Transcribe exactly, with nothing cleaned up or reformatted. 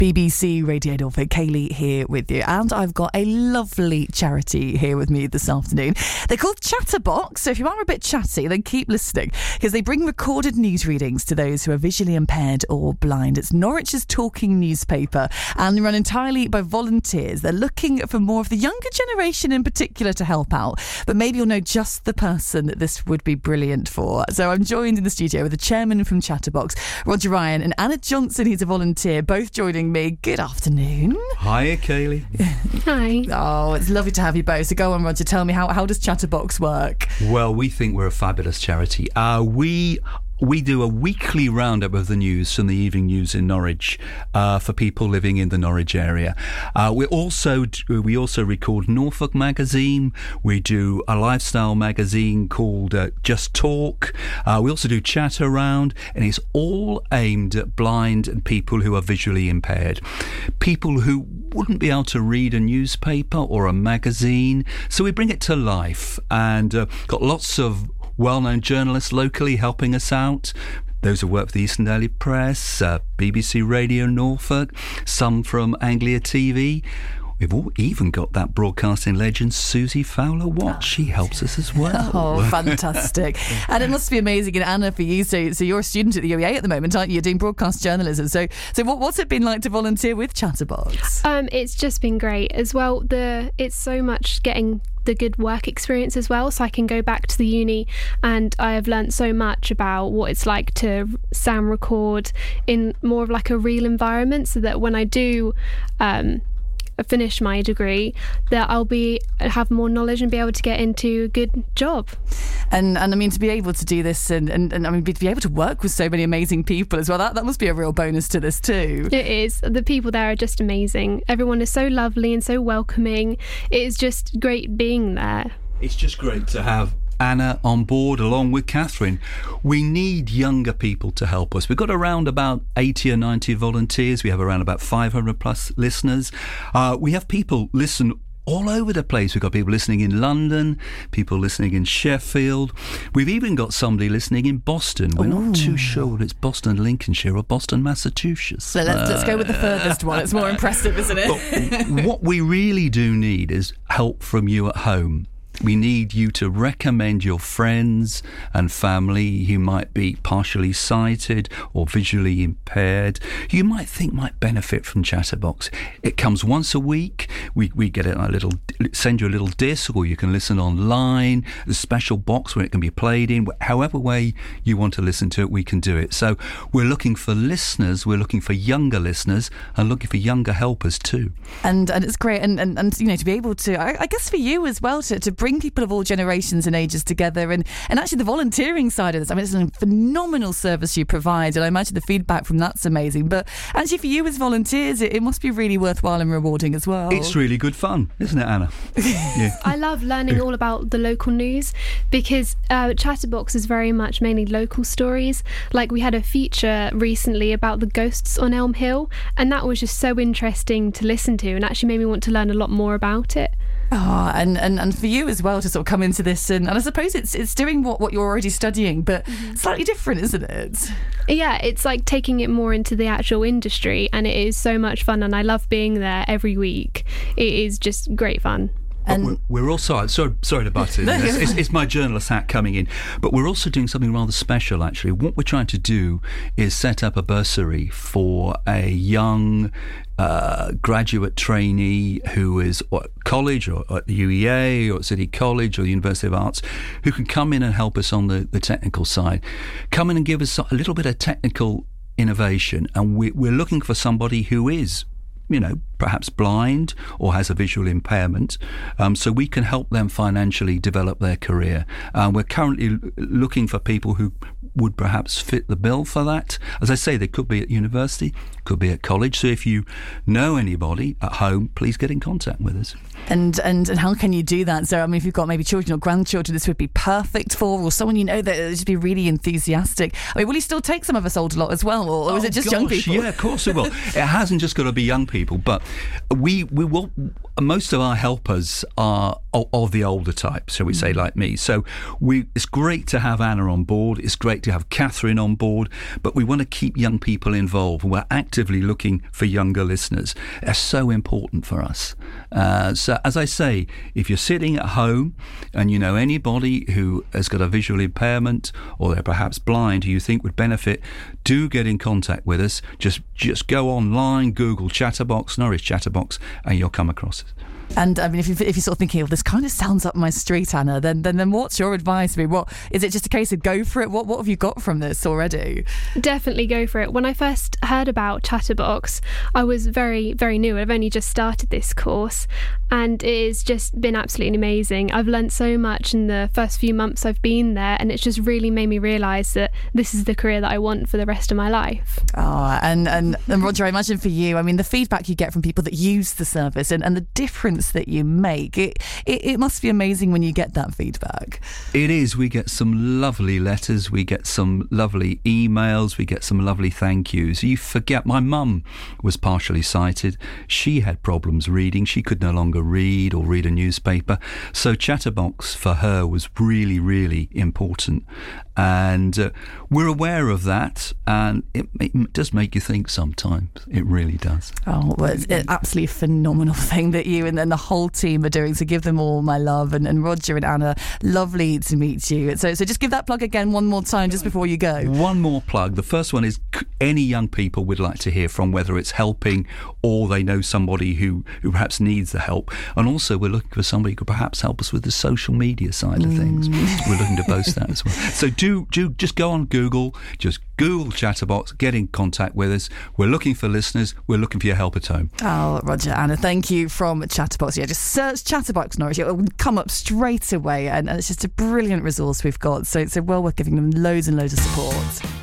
B B C Radio Norfolk, Kaylee here with you, and I've got a lovely charity here with me this afternoon. They're called Chatterbox, so if you are a bit chatty, then keep listening, because they bring recorded news readings to those who are visually impaired or blind. It's Norwich's talking newspaper, and they're run entirely by volunteers. They're looking for more of the younger generation in particular to help out, but maybe you'll know just the person that this would be brilliant for. So I'm joined in the studio with the chairman from Chatterbox, Roger Ryan, and Anna Johnson, who's a volunteer, both joining me. Good afternoon. Hiya, Kaylee. Hi. Oh, it's lovely to have you both. So go on, Roger, tell me, how, how does Chatterbox work? Well, we think we're a fabulous charity. Uh, we... We do a weekly roundup of the news from the evening news in Norwich uh, for people living in the Norwich area. Uh, we also we also record Norfolk Magazine. We do a lifestyle magazine called uh, Just Talk. Uh, we also do Chat Around, and it's all aimed at blind and people who are visually impaired, people who wouldn't be able to read a newspaper or a magazine. So we bring it to life, and uh, got lots of well-known journalists locally helping us out. Those who work for the Eastern Daily Press, uh, B B C Radio Norfolk, some from Anglia T V. We've all even got that broadcasting legend, Susie Fowler-Watt. She helps us as well. Oh, fantastic. And it must be amazing. And Anna, for you, so, so you're a student at the U E A at the moment, aren't you? You're doing broadcast journalism. So so what, what's it been like to volunteer with Chatterbox? Um, it's just been great as well. The It's so much getting the good work experience as well, so I can go back to the uni, and I have learnt so much about what it's like to sound record in more of like a real environment, so that when I do um finish my degree, that I'll be have more knowledge and be able to get into a good job. And and I mean, to be able to do this and, and, and I mean, to be able to work with so many amazing people as well, that, that must be a real bonus to this too. It is. The people there are just amazing. Everyone is so lovely and so welcoming. It is just great being there. It's just great to have Anna on board along with Catherine. We need younger people to help us. We've got around about eighty or ninety volunteers. We have around about five hundred plus listeners. Uh, we have people listen all over the place. We've got people listening in London, people listening in Sheffield. We've even got somebody listening in Boston. We're Ooh. not too sure whether it's Boston, Lincolnshire or Boston, Massachusetts. So let's, uh, let's go with the furthest one. It's more impressive, isn't it? But what we really do need is help from you at home. We need you to recommend your friends and family who might be partially sighted or visually impaired, you might think might benefit from Chatterbox. It comes once a week. We we get a little, send you a little disc, or you can listen online. There's a special box where it can be played in. However way you want to listen to it, we can do it. So we're looking for listeners. We're looking for younger listeners and looking for younger helpers too. And and it's great. And and, and you know, to be able to, I, I guess for you as well, to, to bring people of all generations and ages together, and, and actually the volunteering side of this. I mean, it's a phenomenal service you provide, and I imagine the feedback from that's amazing. But actually for you as volunteers, it, it must be really worthwhile and rewarding as well. It's really good fun, isn't it, Anna? Yeah. I love learning all about the local news, because uh, Chatterbox is very much mainly local stories. Like we had a feature recently about the ghosts on Elm Hill, and that was just so interesting to listen to, and actually made me want to learn a lot more about it. Oh, and, and, and for you as well to sort of come into this, and, and I suppose it's it's doing what, what you're already studying, but mm-hmm. slightly different, isn't it? Yeah, it's like taking it more into the actual industry, and it is so much fun, and I love being there every week. It is just great fun. And we're, we're also sorry, sorry to butt in. it's, it's, it's my journalist hat coming in, but we're also doing something rather special. Actually, what we're trying to do is set up a bursary for a young uh, graduate trainee who is at college or at the U E A or at City College or the University of Arts, who can come in and help us on the, the technical side, come in and give us a little bit of technical innovation. And we, we're looking for somebody who is, you know, perhaps blind or has a visual impairment, um, so we can help them financially develop their career. Uh, we're currently l- looking for people who would perhaps fit the bill for that. As I say, they could be at university, could be at college. So if you know anybody at home, please get in contact with us. And and and how can you do that? So, I mean, if you've got maybe children or grandchildren, this would be perfect for, or someone you know that would just be really enthusiastic. I mean, will you still take some of us older lot as well, or, or is oh, it just gosh, young people? Yeah, of course it will. It hasn't just got to be young people, but we we will. most of our helpers are of the older type, shall we say, like me. So we, it's great to have Anna on board. It's great to have Catherine on board, but we want to keep young people involved. We're actively looking for younger listeners. They're so important for us. Uh, so as I say, if you're sitting at home and you know anybody who has got a visual impairment or they're perhaps blind who you think would benefit, do get in contact with us. Just just go online, Google Chatterbox, Norwich Chatterbox, and you'll come across it. And I mean, if, you, if you're sort of thinking, oh, this kind of sounds up my street, Anna, then then then what's your advice? I mean, what is it? Just a case of go for it? What what have you got from this already? Definitely go for it. When I first heard about Chatterbox, I was very very new. I've only just started this course, and it has just been absolutely amazing. I've learnt so much in the first few months I've been there, and it's just really made me realise that this is the career that I want for the rest of my life. Oh, and and, and Roger, I imagine for you, I mean, the feedback you get from people that use the service and, and the difference that you make, it, it it must be amazing when you get that feedback. It is. We get some lovely letters, we get some lovely emails, we get some lovely thank yous. You forget, my mum was partially sighted. She had problems reading. She could no longer read or read a newspaper, so Chatterbox for her was really really important, and uh, we're aware of that, and it, it does make you think sometimes. It really does. Oh, well, it's an absolutely phenomenal thing that you and then the whole team are doing, so give them all my love. And, and Roger and Anna, lovely to meet you. So so just give that plug again one more time just before you go. One more plug. The first one is any young people we'd like to hear from, whether it's helping or they know somebody who, who perhaps needs the help. And also we're looking for somebody who could perhaps help us with the social media side of things. Mm. We're looking to boast that as well. So do, do just go on Google, just Google Chatterbox, get in contact with us. We're looking for listeners. We're looking for your help at home. Oh, Roger, Anna, thank you from Chatterbox. Yeah, just search Chatterbox Norwich. It will come up straight away, and, and it's just a brilliant resource we've got. So it's so well worth giving them loads and loads of support.